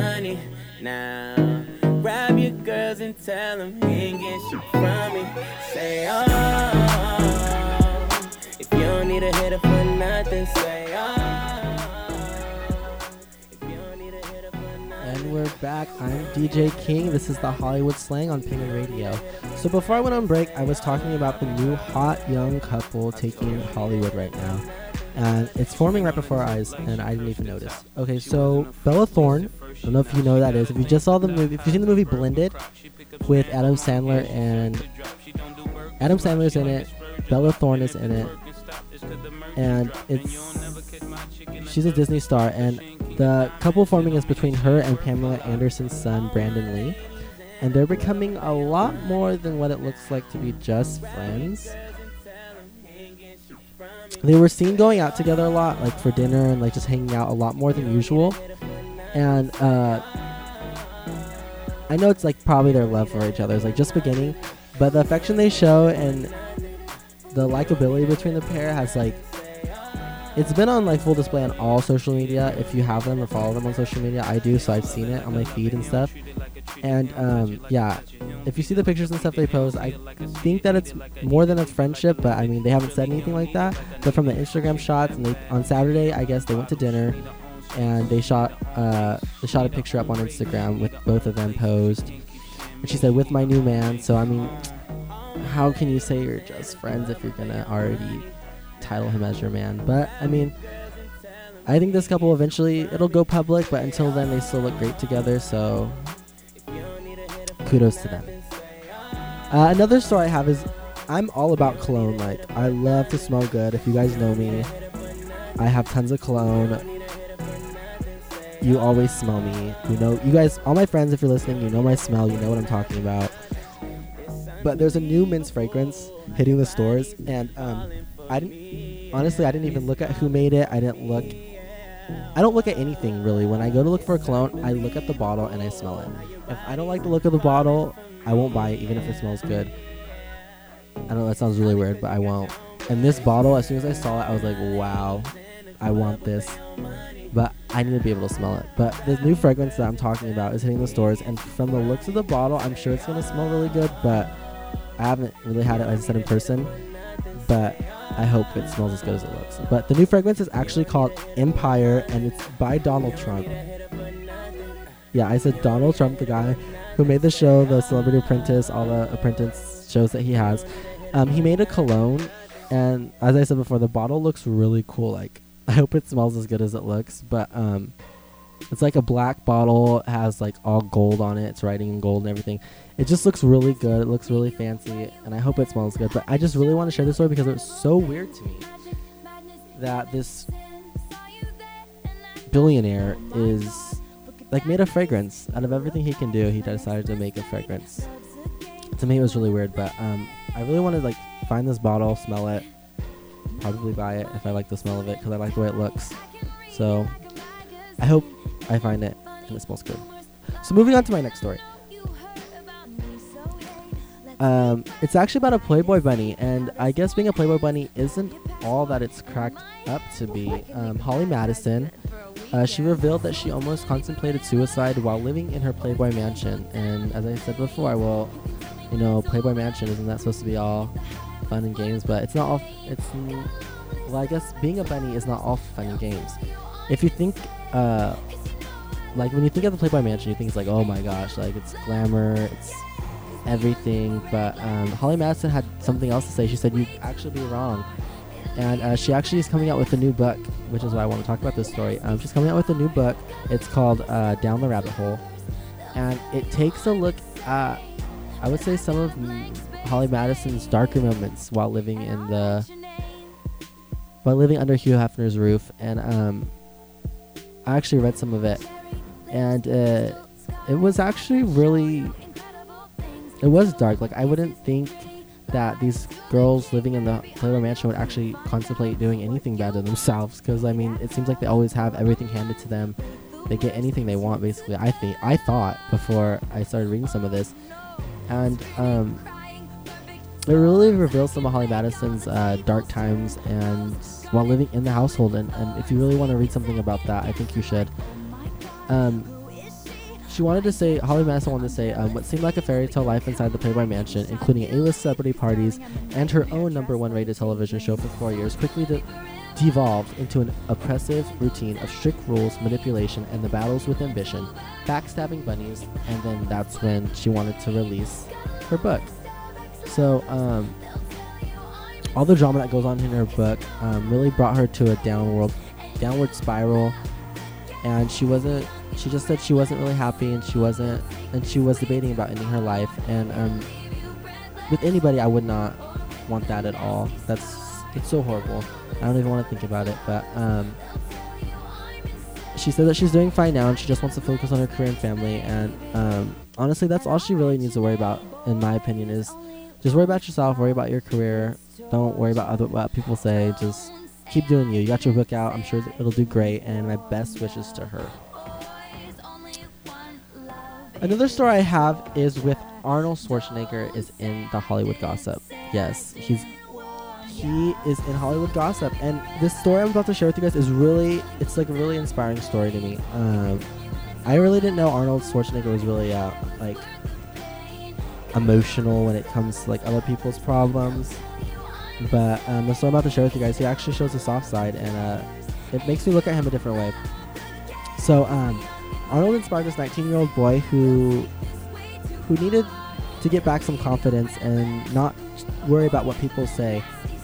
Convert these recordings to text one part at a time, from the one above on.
money. Now, grab your girls and tell them he ain't get shit from me. Say, oh, if you don't need a hitter for nothing, say, oh. If you don't need a hitter for nothing. And we're back. I'm DJ King. This is the Hollywood Slang on Penguin Radio. So before I went on break, I was talking about the new hot young couple taking Hollywood right now. And it's forming right before our eyes, and I didn't even notice. Okay, so Bella Thorne, I don't know if you know who that is. If you just saw the movie, if you've seen the movie Blended with Adam Sandler, and Adam Sandler's in it, Bella Thorne is in it, and she's a Disney star, and the couple forming is between her and Pamela Anderson's son, Brandon Lee, and they're becoming a lot more than what it looks like to be just friends. They were seen going out together a lot, like for dinner and like just hanging out a lot more than usual. And I know it's like probably their love for each other is like just beginning, but the affection they show and the likability between the pair has like, it's been on like full display on all social media. If you have them or follow them on social media, I do, so I've seen it on my feed and stuff. And yeah, if you see the pictures and stuff they post, I think that it's more than a friendship, but I mean they haven't said anything like that. But from the Instagram shots, and on Saturday, I guess they went to dinner, and they shot a picture up on Instagram with both of them posed. And she said, "With my new man." So I mean, how can you say you're just friends if you're gonna already title him as your man? But I mean, I think this couple eventually it'll go public, but until then they still look great together, so kudos to them. Another story I have is I'm all about cologne. Like, I love to smell good. If you guys know me, I have tons of cologne. You always smell me. You know, you guys, all my friends, if you're listening, you know my smell. You know what I'm talking about. But there's a new men's fragrance hitting the stores, and I didn't even look at who made it. I don't look at anything really. When I go to look for a cologne, I look at the bottle and I smell it. If I don't like the look of the bottle, I won't buy it even if it smells good. I know that sounds really weird, but I won't. And this bottle, as soon as I saw it, I was like, wow, I want this. But I need to be able to smell it. But the new fragrance that I'm talking about is hitting the stores, and from the looks of the bottle, I'm sure it's going to smell really good, but I haven't really had it, as I said, in person. But I hope it smells as good as it looks. But the new fragrance is actually called Empire, and it's by Donald Trump. Yeah, I said Donald Trump, the guy who made the show, The Celebrity Apprentice, all the apprentice shows that he has. He made a cologne, and as I said before, the bottle looks really cool. Like, I hope it smells as good as it looks. But it's like a black bottle. It has like all gold on it. It's writing in gold and everything. It just looks really good. It looks really fancy, and I hope it smells good. But I just really want to share this story because it was so weird to me that this billionaire is like made a fragrance. Out of everything he can do, he decided to make a fragrance. To me, it was really weird, but I really want to like find this bottle, smell it, probably buy it if I like the smell of it because I like the way it looks. So I hope I find it and it smells good. So moving on to my next story. It's actually about a Playboy bunny, and I guess being a Playboy bunny isn't all that it's cracked up to be. Holly Madison, she revealed that she almost contemplated suicide while living in her Playboy mansion. And as I said before, well, you know, Playboy mansion, isn't that supposed to be all fun and games? But it's not all. Well, I guess being a bunny is not all fun and games. If you think, like when you think of the Playboy mansion, you think it's like, oh my gosh, like it's glamour, it's everything. But Holly Madison had something else to say. She said, you'd actually be wrong. And she actually is coming out with a new book, which is why I want to talk about this story. She's coming out with a new book. It's called Down the Rabbit Hole. And it takes a look at, I would say, some of Holly Madison's darker moments while living under Hugh Hefner's roof. And I actually read some of it. And it was actually really, it was dark. Like, I wouldn't think that these girls living in the Playboy mansion would actually contemplate doing anything bad to themselves, because I mean, it seems like they always have everything handed to them. They get anything they want, basically. I thought before I started reading some of this, and it really reveals some of Holly Madison's dark times and while living in the household. And if you really want to read something about that, I think you should. wanted to say, Holly Madison wanted to say, what seemed like a fairy tale life inside the Playboy Mansion, including A-list celebrity parties and her own #1 rated television show for 4 years, quickly devolved into an oppressive routine of strict rules, manipulation, and the battles with ambition, backstabbing bunnies, and then that's when she wanted to release her book. So, all the drama that goes on in her book really brought her to a downward spiral, and she just said she wasn't really happy, and she was debating about ending her life. And with anybody, I would not want that at all. It's so horrible. I don't even want to think about it. But she said that she's doing fine now, and she just wants to focus on her career and family. And honestly, that's all she really needs to worry about, in my opinion, is just worry about yourself, worry about your career. Don't worry about what people say. Just keep doing you. You got your book out. I'm sure it'll do great, and my best wishes to her. Another story I have is with Arnold Schwarzenegger is in the Hollywood Gossip. Yes, he is in Hollywood Gossip, and this story I'm about to share with you guys it's like a really inspiring story to me. I really didn't know Arnold Schwarzenegger was really like emotional when it comes to like other people's problems, but the story I'm about to share with you guys, he actually shows the soft side, and it makes me look at him a different way. So Arnold inspired this 19-year-old boy who needed to get back some confidence and not worry about what people say.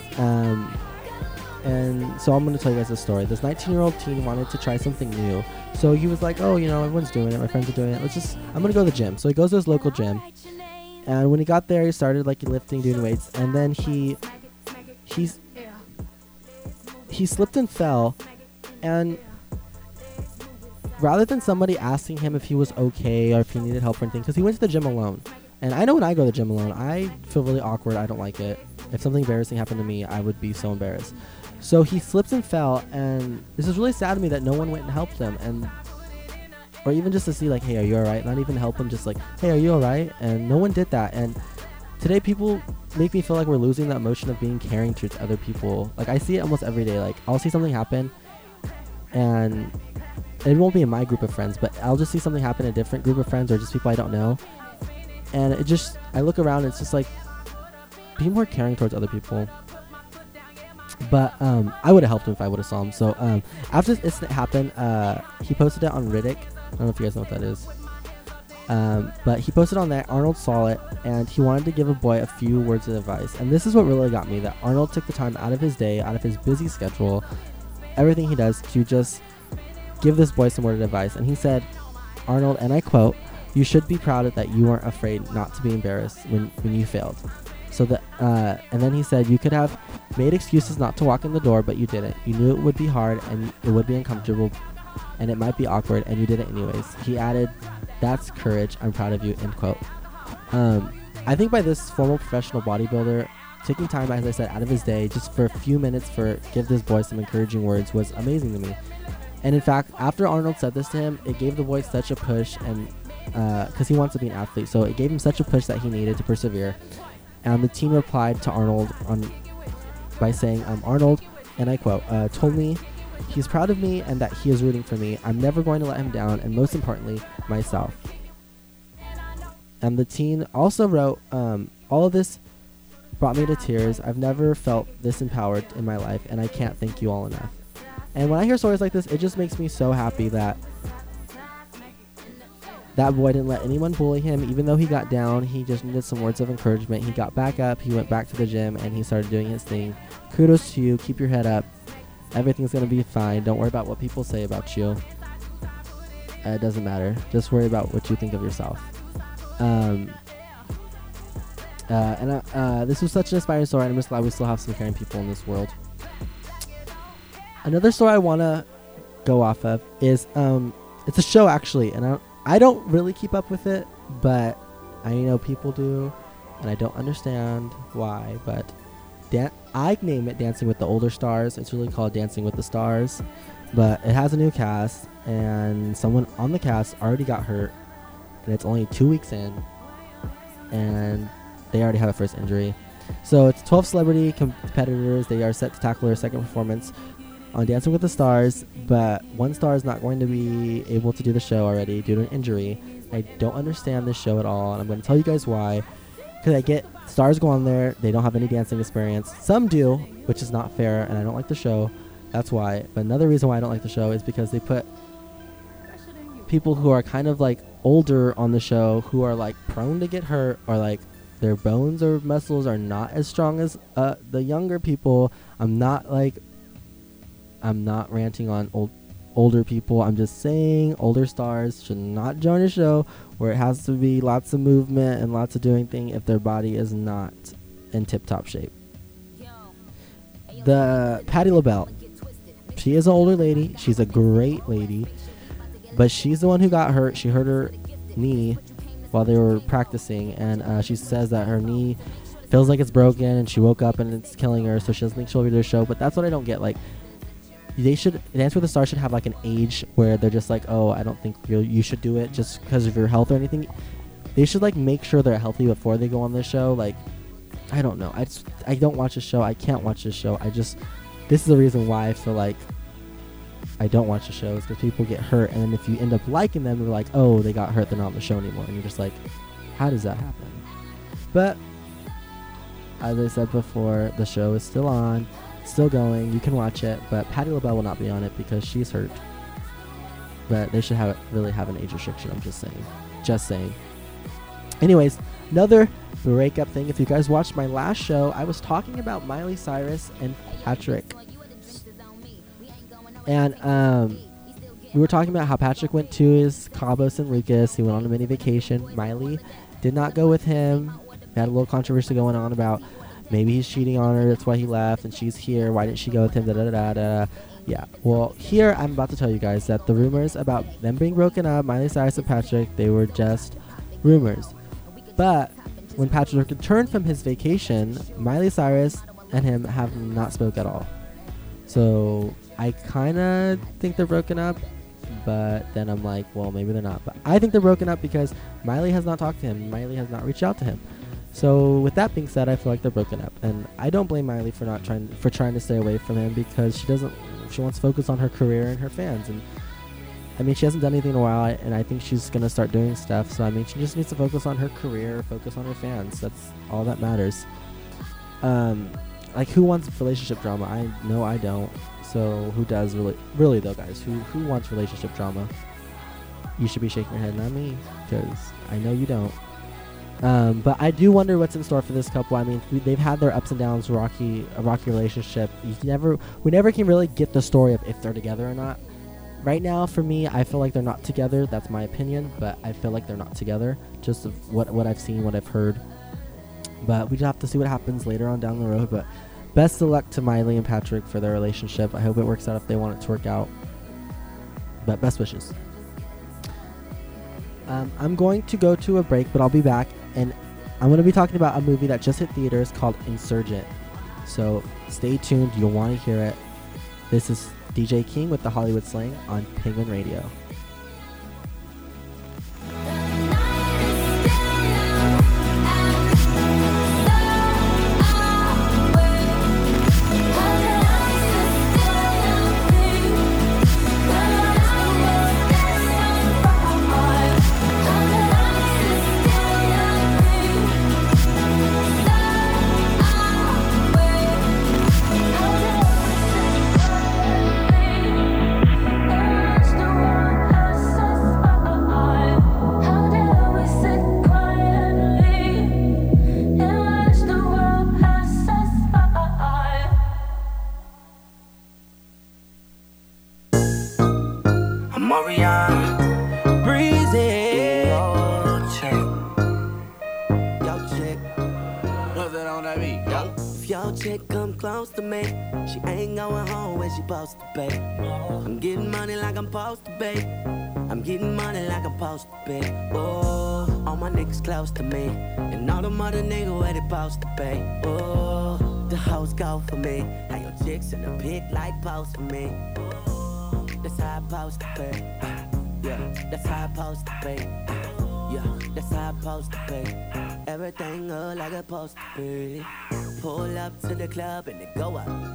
And so I'm going to tell you guys this story. This 19-year-old teen wanted to try something new. So he was like, oh, everyone's doing it. My friends are doing it. I'm going to go to the gym. So he goes to his local gym. And when he got there, he started like lifting, doing weights. And then he slipped and fell. And rather than somebody asking him if he was okay or if he needed help or anything, because he went to the gym alone. And I know when I go to the gym alone, I feel really awkward. I don't like it. If something embarrassing happened to me, I would be so embarrassed. So he slipped and fell, and this is really sad to me that no one went and helped him, or even just to see like, hey, are you alright? Not even help him, just like, hey, are you alright? And no one did that. And today people make me feel like we're losing that emotion of being caring towards other people. Like I see it almost every day. Like I'll see something happen, and it won't be in my group of friends, but I'll just see something happen in a different group of friends or just people I don't know. And I look around and it's just like, be more caring towards other people. But I would have helped him if I would have saw him. So after this incident happened, he posted it on Riddick. I don't know if you guys know what that is. But he posted on that. Arnold saw it, and he wanted to give a boy a few words of advice. And this is what really got me, that Arnold took the time out of his day, out of his busy schedule, everything he does, to just give this boy some words of advice. And he said, Arnold, and I quote, "You should be proud that you weren't afraid not to be embarrassed when you failed." So that, and then he said, "You could have made excuses not to walk in the door, but you didn't. You knew it would be hard and it would be uncomfortable and it might be awkward, and you did it anyways." He added, "That's courage. I'm proud of you," end quote. I think by this former professional bodybuilder taking time, as I said, out of his day just for a few minutes give this boy some encouraging words was amazing to me. And in fact, after Arnold said this to him, it gave the boy such a push, and because he wants to be an athlete, so it gave him such a push that he needed to persevere. And the team replied to Arnold by saying, Arnold, and I quote, told me he's proud of me and that he is rooting for me. I'm never going to let him down, and most importantly, myself. And the teen also wrote, all of this brought me to tears. I've never felt this empowered in my life, and I can't thank you all enough. And when I hear stories like this, it just makes me so happy that that boy didn't let anyone bully him. Even though he got down, he just needed some words of encouragement. He got back up, he went back to the gym, and he started doing his thing. Kudos to you. Keep your head up. Everything's going to be fine. Don't worry about what people say about you. It doesn't matter. Just worry about what you think of yourself. This was such an inspiring story, and I'm just glad we still have some caring people in this world. Another story I want to go off of is, it's a show actually, and I don't really keep up with it, but I know people do, and I don't understand why, but I name it Dancing with the Older Stars. It's really called Dancing with the Stars, but it has a new cast, and someone on the cast already got hurt, and it's only 2 weeks in, and they already have a first injury. So it's 12 celebrity competitors. They are set to tackle their second performance on Dancing with the Stars, but one star is not going to be able to do the show already due to an injury. I don't understand this show at all, and I'm going to tell you guys why. Because I get stars go on there, they don't have any dancing experience. Some do, which is not fair, and I don't like the show. That's why. But another reason why I don't like the show is because they put people who are kind of like older on the show who are like prone to get hurt, or like their bones or muscles are not as strong as the younger people. I'm not ranting on older people. I'm just saying older stars should not join a show where it has to be lots of movement and lots of doing things if their body is not in tip-top shape. The Patti LaBelle, she is an older lady. She's a great lady, but she's the one who got hurt. She hurt her knee while they were practicing, and she says that her knee feels like it's broken, and she woke up and it's killing her, so she doesn't think she'll be to the show. But that's what I don't get. Like, they should, Dance with the Stars should have like an age where they're just like, oh, I don't think you should do it just because of your health or anything. They should like make sure they're healthy before they go on the show. Like, I don't know. I don't watch the show. I can't watch this show. This is the reason why I feel like I don't watch the shows, because people get hurt, and then if you end up liking them, you're like, oh, they got hurt, they're not on the show anymore, and you're just like, how does that happen? But as I said before, the show is still on, still going. You can watch it, but Patti LaBelle will not be on it because she's hurt. But they should really have an age restriction. I'm just saying. Anyways, another breakup thing. If you guys watched my last show, I was talking about Miley Cyrus and Patrick. And we were talking about how Patrick went to his Cabo San Lucas. He went on a mini vacation. Miley did not go with him. They had a little controversy going on about maybe he's cheating on her. That's why he left, and she's here. Why didn't she go with him? Yeah. Well, here I'm about to tell you guys that the rumors about them being broken up, Miley Cyrus and Patrick, they were just rumors. But when Patrick returned from his vacation, Miley Cyrus and him have not spoke at all. So I kind of think they're broken up, but then I'm like, well, maybe they're not. But I think they're broken up because Miley has not talked to him. Miley has not reached out to him. So with that being said, I feel like they're broken up, and I don't blame Miley for trying to stay away from him, because she wants to focus on her career and her fans. And I mean, she hasn't done anything in a while, and I think she's gonna start doing stuff. So I mean, she just needs to focus on her career, focus on her fans. That's all that matters. Like, who wants relationship drama? I know I don't. So who does really though, guys? Who wants relationship drama? You should be shaking your head, not me, because I know you don't. But I do wonder what's in store for this couple. I mean, they've had their ups and downs, a rocky relationship. We never can really get the story of if they're together or not. Right now, for me, I feel like they're not together. That's my opinion, but I feel like they're not together. Just of what I've seen, what I've heard. But we just have to see what happens later on down the road. But best of luck to Miley and Patrick for their relationship. I hope it works out if they want it to work out. But best wishes. I'm going to go to a break, but I'll be back. And I'm going to be talking about a movie that just hit theaters called Insurgent. So stay tuned. You'll want to hear it. This is DJ King with the Hollywood Slang on Penguin Radio. Close to me, she ain't going home when she supposed to be. I'm getting money like I'm supposed to be. I'm getting money like I'm supposed to be. Oh, all my niggas close to me, and all the mother niggas where they supposed to be. Oh, the hoes go for me. How your chicks in the pit like post for me. Oh, that's how I supposed to be. Yeah, that's how I supposed to be. Yeah, that's how I supposed to be. Everything look like it's supposed to be. Pull up to the club and it go up.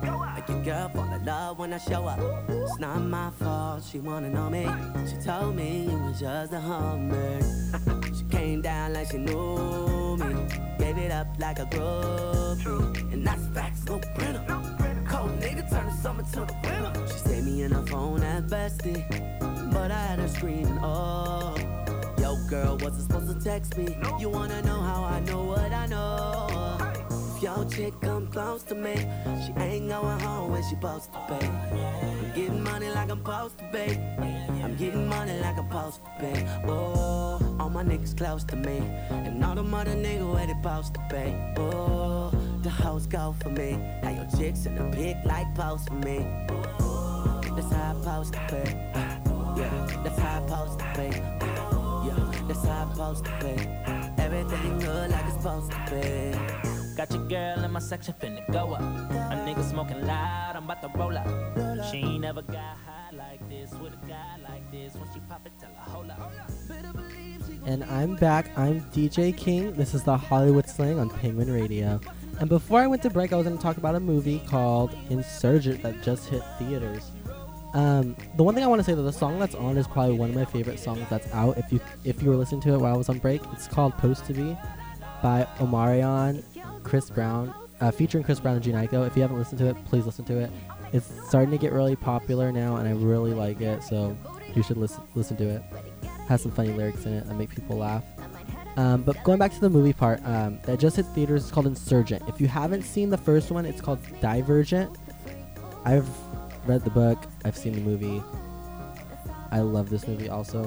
make your girl fall in love when I show up. It's not my fault, she wanna know me. She told me it was just a Hummer. She came down like she knew me. Gave it up like a groupie. And that's facts, no printer. Cold nigga turn the summer to the winter. She saved me in her phone at bestie, but I had her screaming, oh. Yo, girl, wasn't supposed to text me. You wanna know how I know what I know? If your chick come close to me, she ain't going home when she supposed to pay. I'm getting money like I'm supposed to pay. I'm getting money like I'm supposed to pay. Oh, all my niggas close to me, and all the mother niggas where they supposed to pay. Oh, the hoes go for me. Now your chicks in the pic like post for me. That's how I supposed to pay. Yeah, that's how I supposed to pay. Yeah, that's how I'm supposed to be. Everything good like it's supposed to be. Got your girl in my section finna go up. A nigga smoking loud, I'm about to roll up. She ain't never got high like this with a guy like this. When she pop it, tell her hold up. And I'm back. I'm DJ King. This is the Hollywood Slang on Penguin Radio. And before I went to break, I was going to talk about a movie called Insurgent that just hit theaters. The one thing I want to say, that the song that's on is probably one of my favorite songs that's out. If you were listening to it while I was on break, it's called "Post to Be" by Omarion, Chris Brown, featuring Chris Brown and Jhené Aiko. If you haven't listened to it, please listen to it. It's starting to get really popular now, and I really like it, so you should listen to it. It has some funny lyrics in it that make people laugh. But going back to the movie part, that just hit theaters, it's called Insurgent. If you haven't seen the first one, it's called Divergent. I've read the book, I've seen the movie. I love this movie also.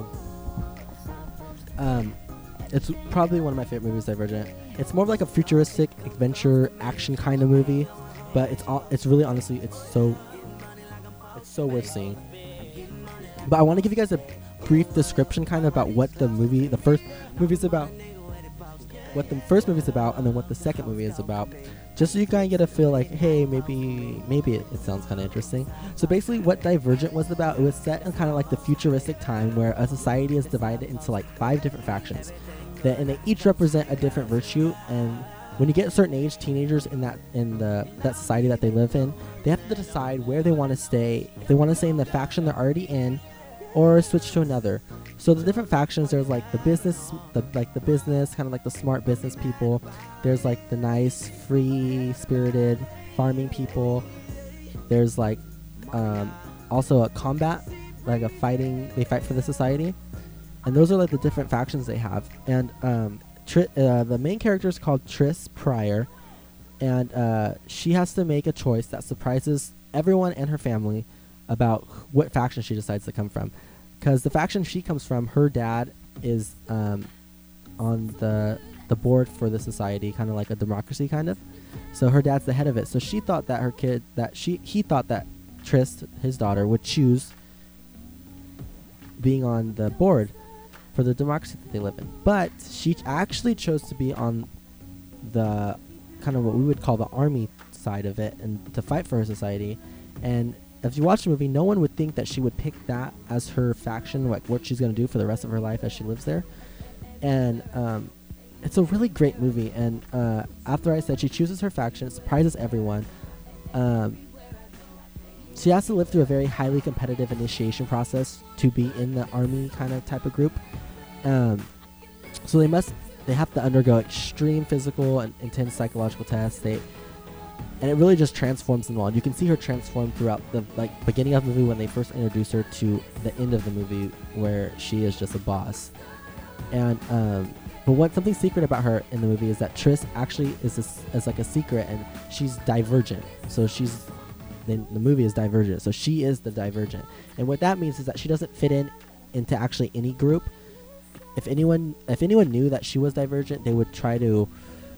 It's probably one of my favorite movies, Divergent. It's more of like a futuristic adventure action kind of movie, but it's really, honestly, it's so worth seeing. But I want to give you guys a brief description kind of about what the first movie's about, what the first movie's about, and then what the second movie is about, just so you kind of get a feel like, hey, maybe it sounds kind of interesting. So basically what Divergent was about, it was set in kind of like the futuristic time where a society is divided into like 5 different factions, and they each represent a different virtue. And when you get a certain age, teenagers in that society that they live in, they have to decide where they want to stay. If they want to stay in the faction they're already in, or switch to another. So the different factions, there's like the business, kind of like the smart business people. There's like the nice, free-spirited farming people. There's like also a combat, like a fighting. They fight for the society, and those are like the different factions they have. And the main character is called Triss Pryor, and she has to make a choice that surprises everyone and her family about what faction she decides to come from. Because the faction she comes from, her dad is on the board for the society, kind of like a democracy kind of. So her dad's the head of it. So she thought that he thought that Triss, his daughter, would choose being on the board for the democracy that they live in. But she actually chose to be on the kind of what we would call the army side of it, and to fight for her society. And if you watch the movie, no one would think that she would pick that as her faction, like what she's going to do for the rest of her life as she lives there. And it's a really great movie. And after I said she chooses her faction, it surprises everyone. She has to live through a very highly competitive initiation process to be in the army kind of type of group. So they have to undergo extreme physical and intense psychological tests. And it really just transforms them all. And you can see her transform throughout the beginning of the movie when they first introduce her to the end of the movie where she is just a boss. And but something secret about her in the movie is that Triss actually is like a secret, and she's divergent. So the movie is Divergent. So she is the Divergent. And what that means is that she doesn't fit into actually any group. If anyone knew that she was Divergent, they would try to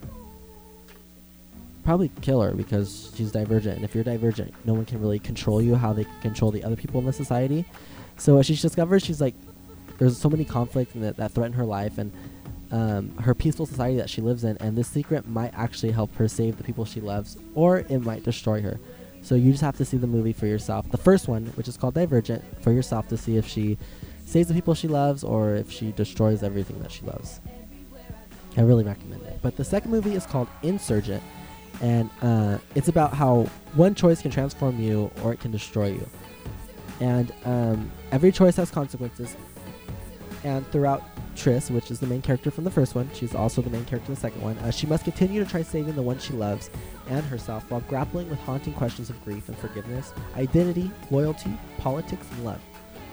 probably kill her because she's Divergent. And if you're Divergent, no one can really control you how they can control the other people in the society. So as she discovers, she's like, there's so many conflicts that threaten her life and her peaceful society that she lives in, and this secret might actually help her save the people she loves, or it might destroy her. So you just have to see the movie for yourself. The first one, which is called Divergent, for yourself to see if she saves the people she loves or if she destroys everything that she loves. I really recommend it. But the second movie is called Insurgent. And it's about how one choice can transform you or it can destroy you. And every choice has consequences. And throughout Triss, which is the main character from the first one, she's also the main character in the second one, she must continue to try saving the one she loves and herself while grappling with haunting questions of grief and forgiveness, identity, loyalty, politics, and love.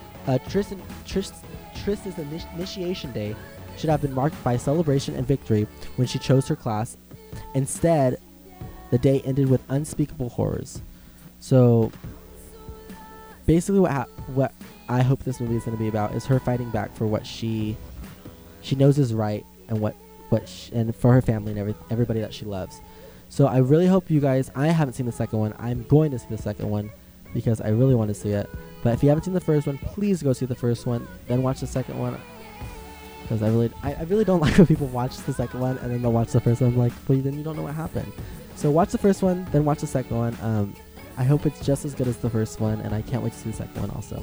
Triss's initiation day should have been marked by celebration and victory when she chose her class. Instead, the day ended with unspeakable horrors. So, basically what I hope this movie is going to be about is her fighting back for what she knows is right and and for her family and everybody that she loves. So I really hope you guys, I haven't seen the second one. I'm going to see the second one because I really want to see it. But if you haven't seen the first one, please go see the first one, then watch the second one. Because I really don't like when people watch the second one and then they'll watch the first one. I'm like, well, then you don't know what happened. So watch the first one, then watch the second one. I hope it's just as good as the first one, and I can't wait to see the second one also.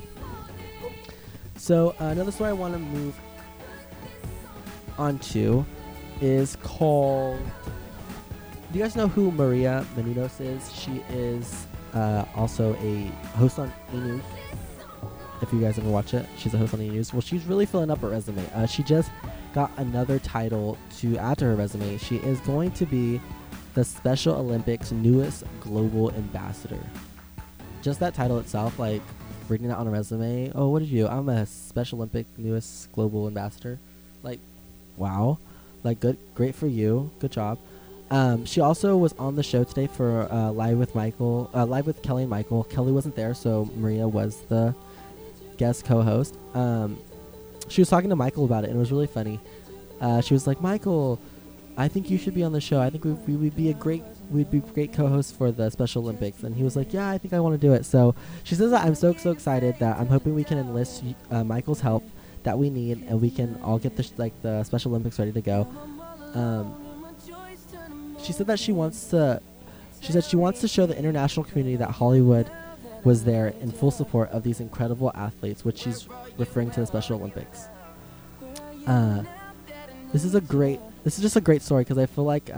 So another story I want to move on to is called... Do you guys know who Maria Menounos is? She is also a host on E! News. If you guys ever watch it, she's a host on E! News. Well, she's really filling up her resume. She just got another title to add to her resume. She is going to be the Special Olympics' newest global ambassador. Just that title itself, like reading that on a resume. Oh, what did you do? I'm a Special Olympic newest global ambassador. Like, wow. Like, great for you. Good job. She also was on the show today for Live with Kelly and Michael. Kelly wasn't there, so Maria was the guest co-host. She was talking to Michael about it, and it was really funny. She was like, Michael, I think you should be on the show. I think we would be great co-hosts for the Special Olympics. And he was like, yeah, I think I want to do it. So she says that I'm so excited that I'm hoping we can enlist Michael's help that we need, and we can all get the Special Olympics ready to go. She said that she wants to show the international community that Hollywood was there in full support of these incredible athletes, which she's referring to the Special Olympics. This is just a great story because I feel like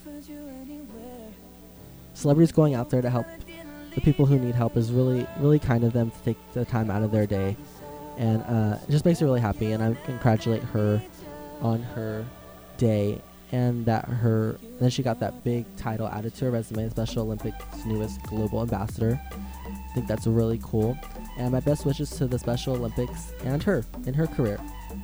celebrities going out there to help the people who need help is really, really kind of them to take the time out of their day, and it just makes me really happy. And I congratulate her on her day, and then she got that big title added to her resume, Special Olympics newest global ambassador. I think that's really cool, and my best wishes to the Special Olympics and her in her career.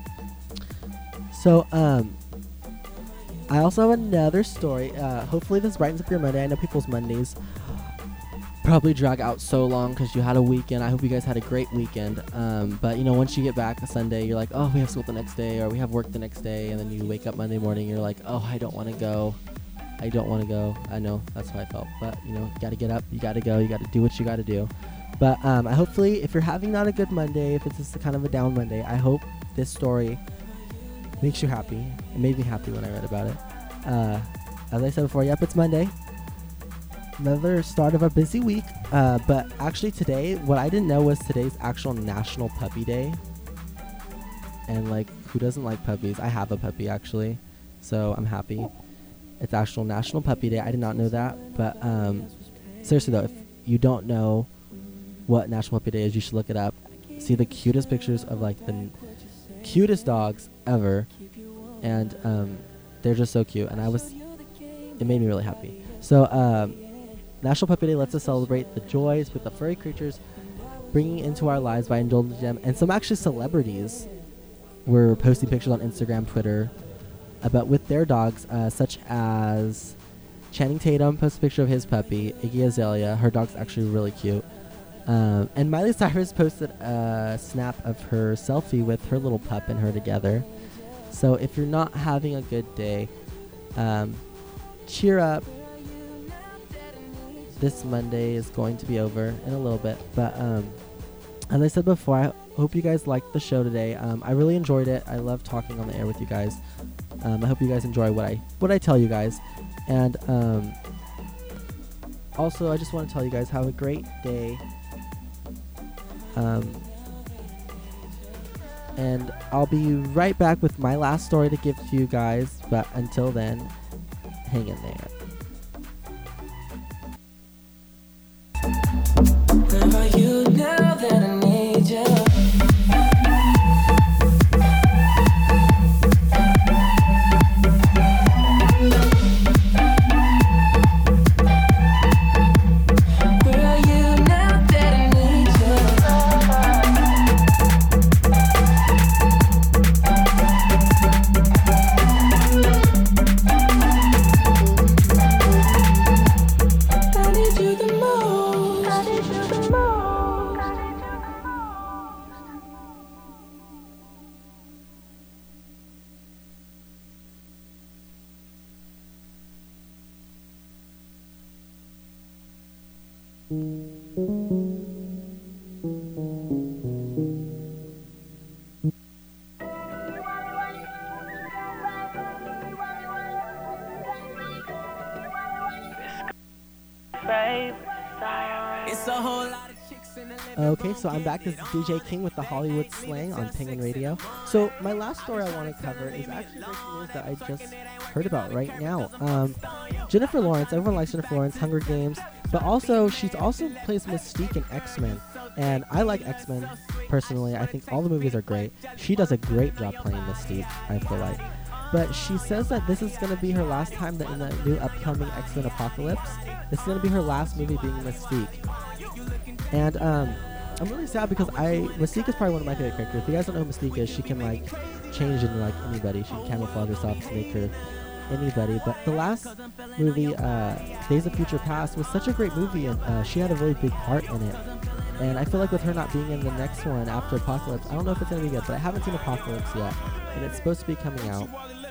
So I also have another story. Hopefully this brightens up your Monday. I know people's Mondays probably drag out so long because you had a weekend. I hope you guys had a great weekend. But once you get back a Sunday, you're like, oh, we have school the next day, or we have work the next day, and then you wake up Monday morning, you're like, oh, I don't want to go. I know, that's how I felt. But you gotta get up, you gotta go, you gotta do what you gotta do. But hopefully, if you're having not a good Monday, if it's just kind of a down Monday, I hope this story makes you happy. It made me happy when I read about it. As I said before, yep, it's Monday. Another start of a busy week. But actually today, what I didn't know was today's actual National Puppy Day. And who doesn't like puppies? I have a puppy actually, so I'm happy. It's actual National Puppy Day. I did not know that. But seriously though, if you don't know what National Puppy Day is, you should look it up. See the cutest pictures of the cutest dogs ever, and they're just so cute, and it made me really happy. So National Puppy Day lets us celebrate the joys with the furry creatures bringing into our lives by indulging them, and some actually celebrities were posting pictures on Instagram, Twitter with their dogs, such as Channing Tatum posted a picture of his puppy, Iggy Azalea. Her dog's actually really cute. And Miley Cyrus posted a snap of her selfie with her little pup and her together. So if you're not having a good day, cheer up. This Monday is going to be over in a little bit. But as I said before, I hope you guys liked the show today. I really enjoyed it. I love talking on the air with you guys. I hope you guys enjoy what I tell you guys. And also, I just want to tell you guys, have a great day. And I'll be right back with my last story to give to you guys, but until then, hang in there. that I need you. Okay, so I'm back. This is DJ King with the Hollywood Slang on Penguin Radio. So my last story I want to cover is actually breaking news that I just heard about right now. Jennifer Lawrence, everyone likes Jennifer Lawrence, Hunger Games, but also she's also plays Mystique in X-Men, and I like X-Men personally. I think all the movies are great. She does a great job playing Mystique, I feel like. But she says that this is going to be her last time in the new upcoming X-Men Apocalypse. This is going to be her last movie being Mystique. And I'm really sad because Mystique is probably one of my favorite characters. If you guys don't know who Mystique is, she can like change into like anybody. She can camouflage herself to make her anybody. But the last movie, Days of Future Past, was such a great movie, and she had a really big part in it. And I feel like with her not being in the next one after Apocalypse, I don't know if it's going to be good, but I haven't seen Apocalypse yet, and it's supposed to be coming out.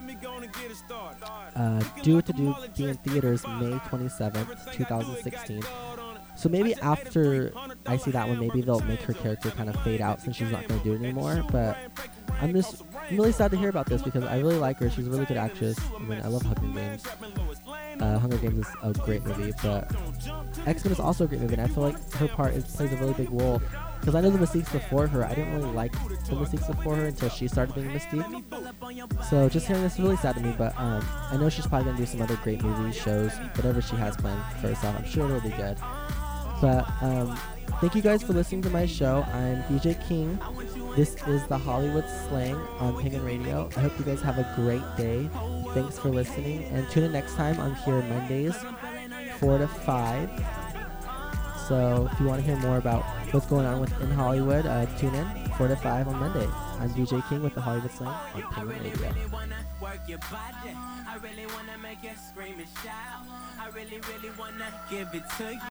Due to be in theaters May 27th, 2016. So maybe after I see that one, maybe they'll make her character kind of fade out since she's not going to do it anymore. But I'm really sad to hear about this because I really like her. She's a really good actress. I mean, I love Hunger Games. Hunger Games is a great movie, but X-Men is also a great movie, and I feel like her part plays a really big role. Because I know the Mystiques before her, I didn't really like the Mystiques before her until she started being a Mystique. So just hearing this is really sad to me, but I know she's probably going to do some other great movies, shows, whatever she has planned for herself. I'm sure it'll be good. But thank you guys for listening to my show. I'm DJ King. This is the Hollywood Slang on Penguin Radio. I hope you guys have a great day. Thanks for listening, and tune in next time. I'm here Mondays 4 to 5. So if you want to hear more about what's going on in Hollywood, tune in 4 to 5 on Monday. I'm DJ King with the Hollywood Slang on Penguin Radio. I really wanna make you scream and shout. I really wanna give it to you.